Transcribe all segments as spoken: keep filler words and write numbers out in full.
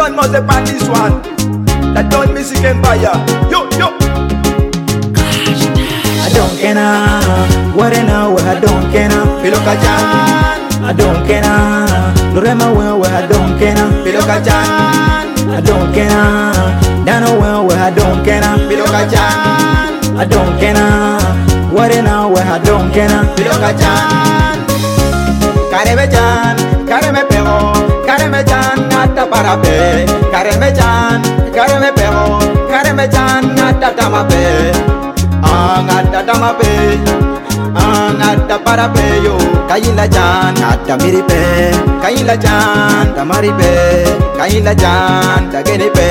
man must have on this one. That don't miss you can buy ya. Yo, yo. I don't care now, what I know, I don't care now. Piloka Jan, I don't care now, Lorema well, I don't care now. Piloka Jan, I don't care now, Dano well, I don't care now. Piloka Jan, I don't care now, what I know, I don't care now. Piloka Jan, Kareme Jan, Kareme Pero, Kareme Jan, Nata Parape, Kareme Jan, Kareme Pero, Kareme Jan, Nata Tamape. Angata tamape, angata parape yo. Kaila jan, ata miripe. Kaila jan, tamaripe. Kaila jan, tagenipe.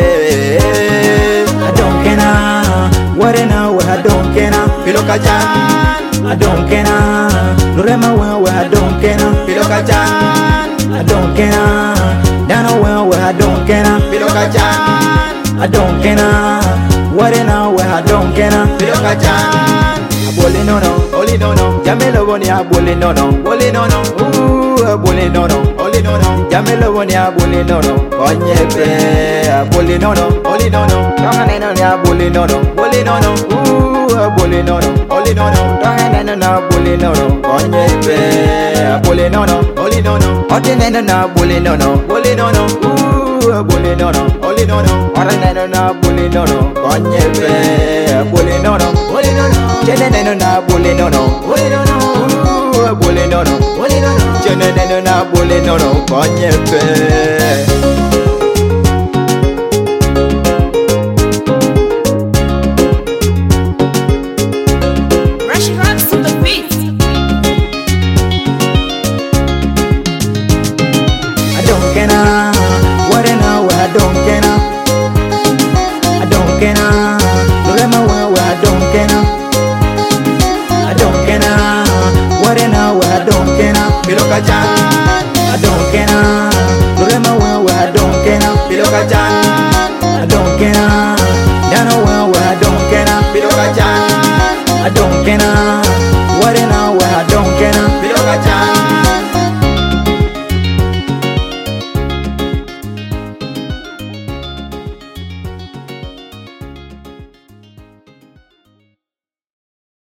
I don't care now, what I know, I don't care now. Piloka jan, I don't care now, Lorema well, I don't care now. Piloka jan, I don't care now, Dano well, I don't care now. Piloka jan, I don't care now. What I know, I don't care now. Piloka Jan, Abole no no, Oli no no, Jamelo boni abole no no, Oli no no, ooh abole no no, Oli no no, Jamelo boni abole no no, Onyepe abole no no, Oli no no, Tongane no ni abole no no, Oli no no, ooh abole no no, Oli no no, Tongane no na abole no no, Onyepe abole no no, Oli no no, Otene no na abole no no, Oli no no, ooh abole no no, Oli no no, Orane no na abole no no, Onyepe abole no no, Oli no no, Chenene no na abole no no, Oli no no, ooh abole no no, Oli no no, Chenene no na abole no no, Onyepe. Piloka Jan, I don't care now, Lorema well, I don't care now. Piloka Jan, I don't care now, Dano well, I don't care now. Piloka Jan, I don't care now, what I know, I don't care now. Piloka Jan.